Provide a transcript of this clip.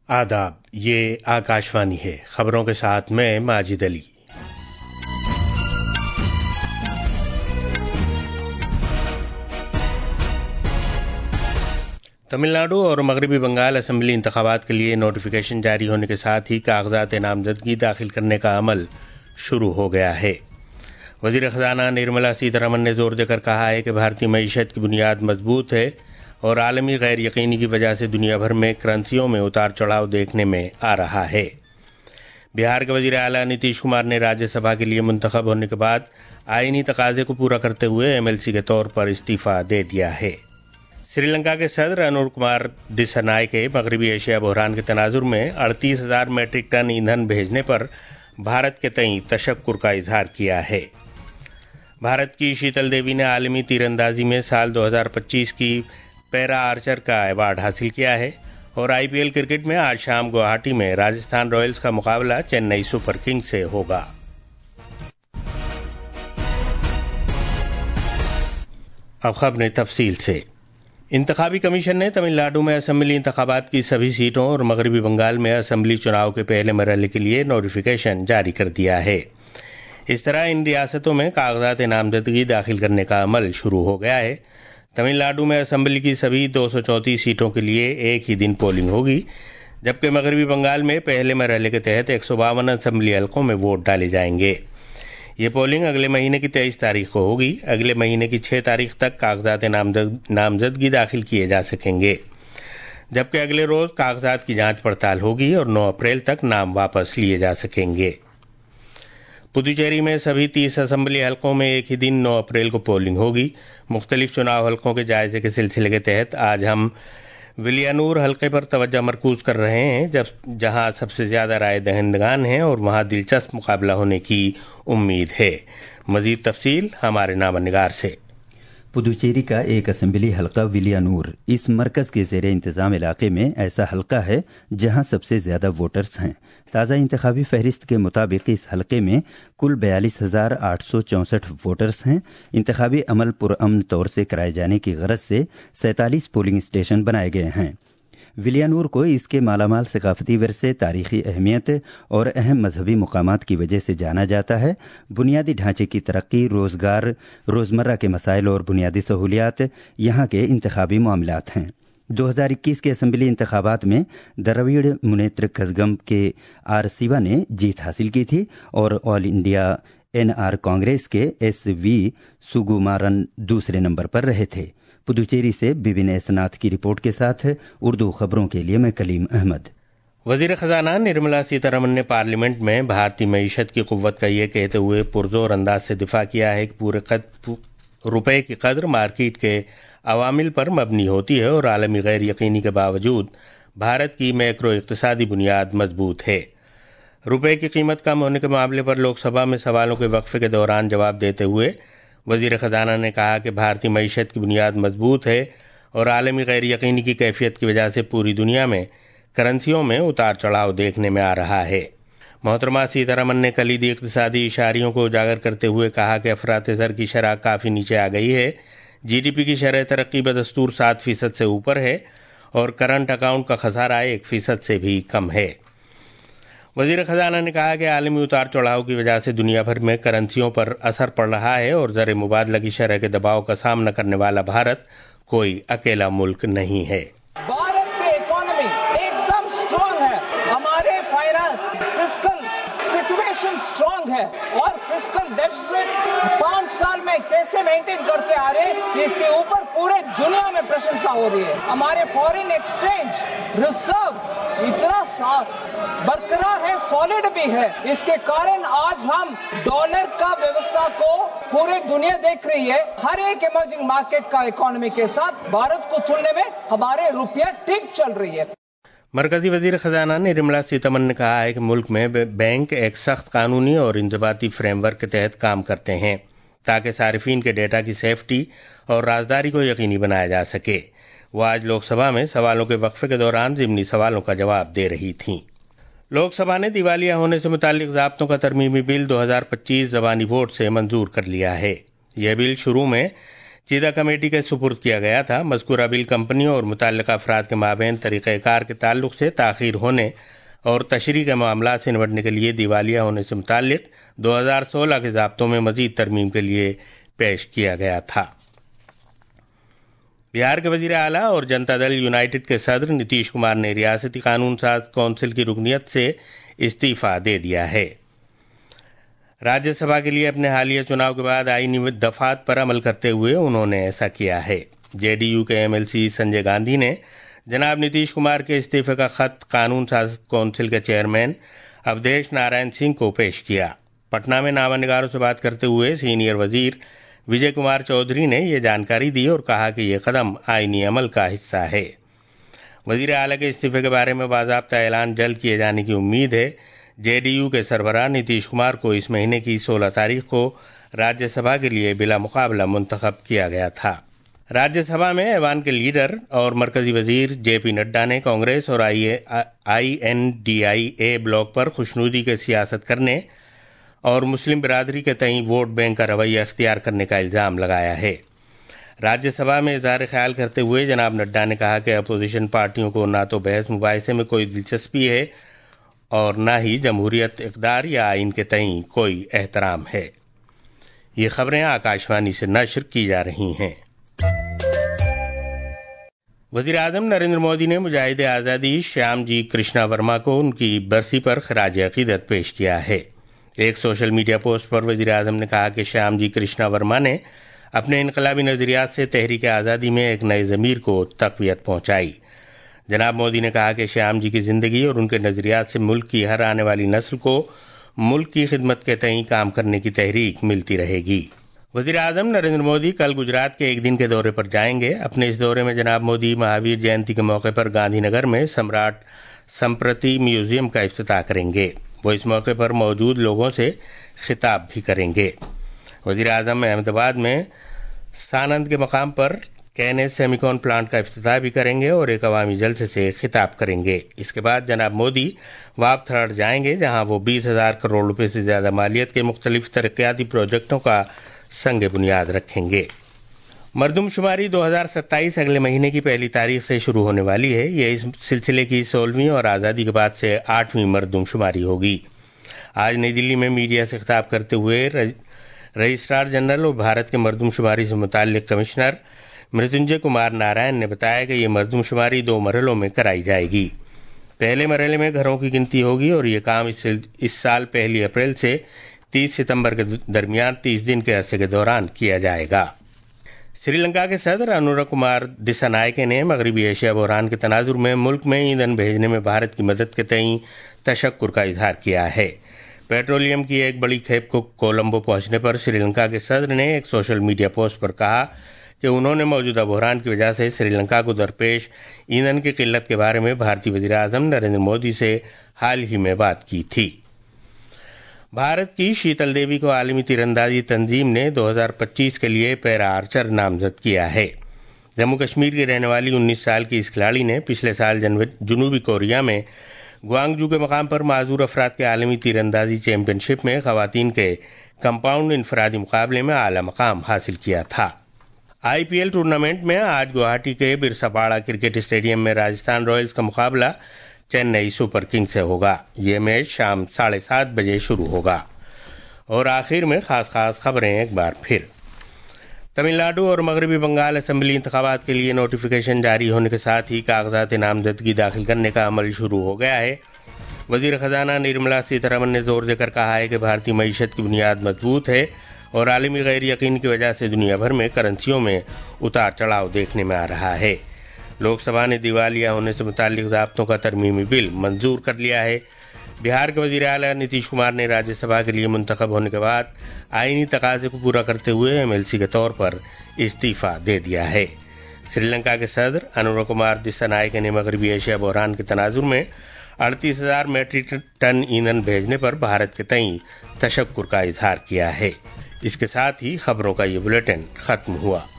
आदाब, ये आकाशवाणी है। खबरों के साथ मैं माजिद अली। तमिलनाडु और मगरबी बंगाल असेंबली इंतखाबात के लिए नोटिफिकेशन जारी होने के साथ ही कागजात नामजदगी दाखिल करने का अमल शुरू हो गया है। वजीर खजाना निर्मला सीतारमण ने जोर देकर कहा है कि भारतीय मईशत की बुनियाद मजबूत है और आलमी गैर यकीनी की वजह से दुनिया भर में करेंसियों में उतार चढ़ाव देखने में आ रहा है। बिहार के वजीर आला नीतीश कुमार ने राज्यसभा के लिए मुंतखब होने के बाद आईनी तकाजे को पूरा करते हुए एमएलसी के तौर पर इस्तीफा दे दिया है। श्रीलंका के सदर अनुर कुमार दिसानायके मगरबी एशिया बहरान के तनाजुर में 38,000 मीट्रिक टन ईंधन भेजने पर भारत के तई तशक्कुर का इजहार किया है। भारत की शीतल देवी ने आलमी तीरंदाजी में साल 2025 की पैरा आर्चर का अवार्ड हासिल किया है और आईपीएल क्रिकेट में आज शाम गुवाहाटी में राजस्थान रॉयल्स का मुकाबला चेन्नई सुपर किंग्स से होगा। अब खबरें तफसील से। इंतखाबी कमीशन ने तमिलनाडु में असेंबली इंतखाबात की सभी सीटों और मगरबी बंगाल में असेंबली चुनाव के पहले मरहले के लिए नोटिफिकेशन जारी कर दिया है। इस तरह इन रियासतों में कागजात नामजदगी दाखिल करने का अमल शुरू हो गया है। तमिलनाडु में असेंबली की सभी 234 सीटों के लिए एक ही दिन पोलिंग होगी, जबकि मगरबी बंगाल में पहले मरहले के तहत 152 असेंबली हलकों में वोट डाले जाएंगे। ये पोलिंग अगले महीने की 23 तारीख को होगी। अगले महीने की 6 तारीख तक कागजात नामजदगी दाखिल किए जा सकेंगे, जबकि अगले रोज कागजात की जांच पड़ताल होगी और 9 अप्रैल तक नाम वापस लिए जा सकेंगे। पुदुचेरी में सभी 30 असेंबली हलकों में एक ही दिन 9 अप्रैल को पोलिंग होगी। मुख्तलिफ चुनाव हलकों के जायजे के सिलसिले के तहत आज हम विलियानूर हलके पर तवज्जो मरकूज कर रहे हैं, जहां सबसे ज्यादा राय दहिंदगान हैं और वहां दिलचस्प मुकाबला होने की उम्मीद है। मजीद तफसील हमारे नामनिगार से। पुदुचेरी का एक असेंबली हलका विलियानूर इस मरकज के ज़ेरे इंतज़ाम इलाके में ऐसा हलका है जहां सबसे ज़्यादा वोटर्स हैं। ताज़ा इंतखाबी फहरिस्त के मुताबिक इस हलके में कुल 42,864 वोटर्स हैं। इंतखाबी अमल पुरअमन तौर से कराए जाने की गरज से 47 पोलिंग स्टेशन बनाए गए हैं। विलियानूर को इसके मालामाल सकाफती विरसे, तारीखी अहमियत और अहम मजहबी मुकामात की वजह से जाना जाता है। बुनियादी ढांचे की तरक्की, रोजगार, रोजमर्रा के मसाइल और बुनियादी सहूलियात यहाँ के इंतखाबी मामलात हैं। 2021 के असेंबली इंतखाबात में द्रविड़ मुनेत्र कज़गम के आर सिवा ने जीत हासिल की थी और ऑल इंडिया एनआर कांग्रेस के एसवी सुगुमारन दूसरे नंबर पर रहे थे। पुदुचेरी से बिबिन एसनाथ की रिपोर्ट के साथ उर्दू खबरों के लिए मैं कलीम अहमद। वजीर खजाना निर्मला सीतारमण ने पार्लियामेंट में भारतीय मईशत की कुव्वत का ये कहते हुए पुरजोर अंदाज से दिफा किया है कि पूरे रुपए की कदर मार्केट के अवामिल पर मबनी होती है और आलमी गैर यकीनी के बावजूद भारत की मैक्रो इक्तिसादी बुनियाद मजबूत है। रुपए की कीमत कम होने के मामले पर लोकसभा में सवालों के वक्फे के दौरान जवाब देते हुए वजीर खजाना ने कहा कि भारतीय मईशत की बुनियाद मजबूत है और आलमी गैर यकीनी की कैफियत की वजह से पूरी दुनिया में करेंसियों में उतार चढ़ाव देखने में आ रहा है। मोहतरमा सीतारमण ने कलीदी इक्तिसादी इशारियों को उजागर करते हुए कहा कि अफरात-ए-ज़र की शरह काफ़ी नीचे आ गई है। जीडीपी की शरह तरक्की बदस्तूर 7% से ऊपर है और करंट अकाउंट का खसारा 1% से भी कम है। वजीर खजाना ने कहा कि आलमी उतार चढ़ाव की वजह से दुनिया भर में करेंसियों पर असर पड़ रहा है और ज़र मुबादला की शरह के दबाव का सामना करने वाला भारत कोई अकेला मुल्क नहीं है। भारत की इकोनॉमी एकदम स्ट्रांग है, हमारे फिस्कल सिचुएशन स्ट्रांग है और फिस्कल डेफिसिट 5 साल में कैसे मेंटेन करके आ रहे इसके ऊपर पूरे दुनिया में प्रशंसा हो रही है। हमारे फॉरेन एक्सचेंज रिजर्व इतना बरकरार है, सॉलिड भी है। इसके कारण आज हम डॉलर का व्यवस्था को पूरे दुनिया देख रही है। हर एक इमर्जिंग मार्केट का इकोनॉमी के साथ भारत को तुलने में हमारे रुपया ठीक चल रही है। मरकजी वजीर खजाना निर्मला सीतारमण ने कहा है कि मुल्क में बैंक एक सख्त कानूनी और इंजबाती फ्रेमवर्क के तहत काम करते हैं ताकि सारिफीन के डेटा की सेफ्टी और राजदारी को यकीनी बनाया जा सके। वो आज लोकसभा में सवालों के वक्फे के दौरान ज़िमनी सवालों का जवाब दे रही थीं। लोकसभा ने दिवालिया होने से मुताल्लिक ज़ाब्तों का तरमीमी बिल 2025 ज़बानी वोट से मंजूर कर लिया है। यह बिल शुरू में चीदा कमेटी के सुपुर्द किया गया था। मज़कूरा बिल कंपनियों और मुतल्लिका अफराद के माबैन तरीक़ेकार के ताल्लुक से ताख़ीर होने और तशरीह के मामला से निपटने के लिए दिवालिया होने से मुताल्लिक 2016 के ज़ाब्तों में मज़ीद तरमीम के लिए पेश किया गया था। बिहार के वज़ीर आला और जनता दल यूनाइटेड के सदर नीतीश कुमार ने रियासती कानून साज कौंसिल की रुकनियत से इस्तीफ़ा दे दिया है। राज्यसभा के लिए अपने हालिया चुनाव के बाद आईनी दफात पर अमल करते हुए उन्होंने ऐसा किया है। जेडीयू के एमएलसी संजय गांधी ने जनाब नीतीश कुमार के इस्तीफे का खत कानून साज कौंसिल के चेयरमैन अवधेश नारायण सिंह को पेश किया। पटना में नामानिगारों से बात करते हुए सीनियर वजीर विजय कुमार चौधरी ने यह जानकारी दी और कहा कि यह कदम आईनी अमल का हिस्सा है। वजीर आला के इस्तीफे के बारे में बाज़ाब्ता ऐलान जल्द किए जाने की उम्मीद है। जेडीयू के सरबराह नीतीश कुमार को इस महीने की 16 तारीख को राज्यसभा के लिए बिला मुकाबला मुंतखब किया गया था। राज्यसभा में ऐवान के लीडर और मरकजी वजीर जेपी नड्डा ने कांग्रेस और INDIA ब्लॉक पर खुशनुदी के सियासत करने और मुस्लिम बिरादरी के तई वोट बैंक का रवैया अख्तियार करने का इल्ज़ाम लगाया है। राज्यसभा में इज़हार ख्याल करते हुए जनाब नड्डा ने कहा कि अपोजिशन पार्टियों को न तो बहस मुबाहिसे में कोई दिलचस्पी है और न ही जमहूरियत, इक़दार या आइन के तई कोई एहतराम है। ये खबरें आकाशवाणी से नश्र की जा रही हैं। वज़ीर आज़म नरेंद्र मोदी ने मुजाहिद आज़ादी श्याम जी कृष्णा वर्मा को उनकी बरसी पर खराज अक़ीदत पेश किया है। एक सोशल मीडिया पोस्ट पर वज़ीर आज़म ने कहा कि श्याम जी कृष्णा वर्मा ने अपने इनकलाबी नज़रियात से तहरीक आज़ादी में एक नए ज़मीर को तक़वियत पहुँचाई। जनाब मोदी ने कहा कि श्याम जी की ज़िंदगी और उनके नज़रियात से मुल्क की हर आने वाली नस्ल को मुल्क की खिदमत के तई काम करने की तहरीक मिलती रहेगी। वज़ीर आज़म नरेंद्र मोदी कल गुजरात के एक दिन के दौरे पर जाएंगे। अपने इस दौरे में जनाब मोदी महावीर जयंती के मौके पर गांधीनगर में सम्राट संप्रति म्यूजियम का इफ्तिताह करेंगे। वो इस मौके पर मौजूद लोगों से खिताब भी करेंगे। वज़ीर आज़म अहमदाबाद में सानंद के मकाम पर KNS सेमिकॉन प्लांट का इफ्तिताह भी करेंगे और एक अवामी जलसे से खिताब करेंगे। इसके बाद जनाब मोदी वाब थराड़ जाएंगे, जहां वो 20,000 करोड़ रुपए से ज्यादा मालियत के मुख्तलिफ तरक्याती प्रोजेक्टों का संग बुनियाद रखेंगे। मरदमशुमारी 2027 अगले महीने की पहली तारीख से शुरू होने वाली है। यह इस सिलसिले की 16वीं और आज़ादी के बाद से 8वीं मरदमशुमारी होगी। आज नई दिल्ली में मीडिया से खिताब करते हुए रजिस्ट्रार जनरल और भारत के मरदमशुमारी से मुताल्लिक कमिश्नर मृत्युंजय कुमार नारायण ने बताया कि ये मरदमशुमारी 2 मरहलों में कराई जाएगी। पहले मरहले में घरों की गिनती होगी और ये काम इस साल 1 अप्रैल से 30 सितंबर के दरमियान 30 दिन के अरसे के दौरान किया जाएगा। श्रीलंका के सदर अनुरा कुमार दिसानायके ने मगरबी एशिया बहरान के तनाजुर में मुल्क में ईंधन भेजने में भारत की मदद के तई तशक्कुर का इजहार किया है। पेट्रोलियम की एक बड़ी खेप को कोलंबो पहुंचने पर श्रीलंका के सदर ने एक सोशल मीडिया पोस्ट पर कहा कि उन्होंने मौजूदा बहरान की वजह से श्रीलंका को दरपेश ईंधन की किल्लत के बारे में भारतीय वज़ीर आज़म नरेंद्र मोदी से हाल ही में बात की थी। भारत की शीतल देवी को आलमी तीरंदाजी तंजीम ने 2025 के लिए पैरा आर्चर नामजद किया है। जम्मू कश्मीर की रहने वाली 19 साल की इस खिलाड़ी ने पिछले साल जनूबी कोरिया में ग्वांगजू के मकाम पर माजूर अफराद के आलमी तीरंदाजी चैंपियनशिप में खवातीन के कंपाउंड इनफरादी मुकाबले में आला मकाम हासिल किया था। IPL टूर्नामेंट में आज गुवाहाटी के बिरसापाड़ा क्रिकेट स्टेडियम में राजस्थान रॉयल्स का मुकाबला चेन्नई सुपर किंग्स से होगा। ये मैच शाम 7:30 बजे शुरू होगा। और आखिर में खास खबरें एक बार फिर। तमिलनाडु और मगरबी बंगाल असेंबली इंतखाबात के लिए नोटिफिकेशन जारी होने के साथ ही कागजात नामजदगी दाखिल करने का अमल शुरू हो गया है। वजीर खजाना निर्मला सीतारमन ने जोर देकर कहा है कि भारतीय मईशत की बुनियाद मजबूत है और आलमी गैर यकीन की वजह से दुनिया भर में करेंसियों में उतार चढ़ाव देखने में आ रहा है। लोकसभा ने दिवालिया होने से मुताल्लिक ज़ाब्तों का तरमीमी बिल मंजूर कर लिया है। बिहार के वज़ीर आला नीतीश कुमार ने राज्यसभा के लिए मुंतखब होने के बाद आईनी तकाजे को पूरा करते हुए MLC के तौर पर इस्तीफा दे दिया है। श्रीलंका के सदर अनुरा कुमार दिसानायके ने मगरबी एशिया बहरान के तनाजुर में 38,000 मेट्रिक टन ईंधन भेजने पर भारत के तई तशक्कुर का इजहार किया है। इसके साथ ही खबरों का ये बुलेटिन खत्म हुआ।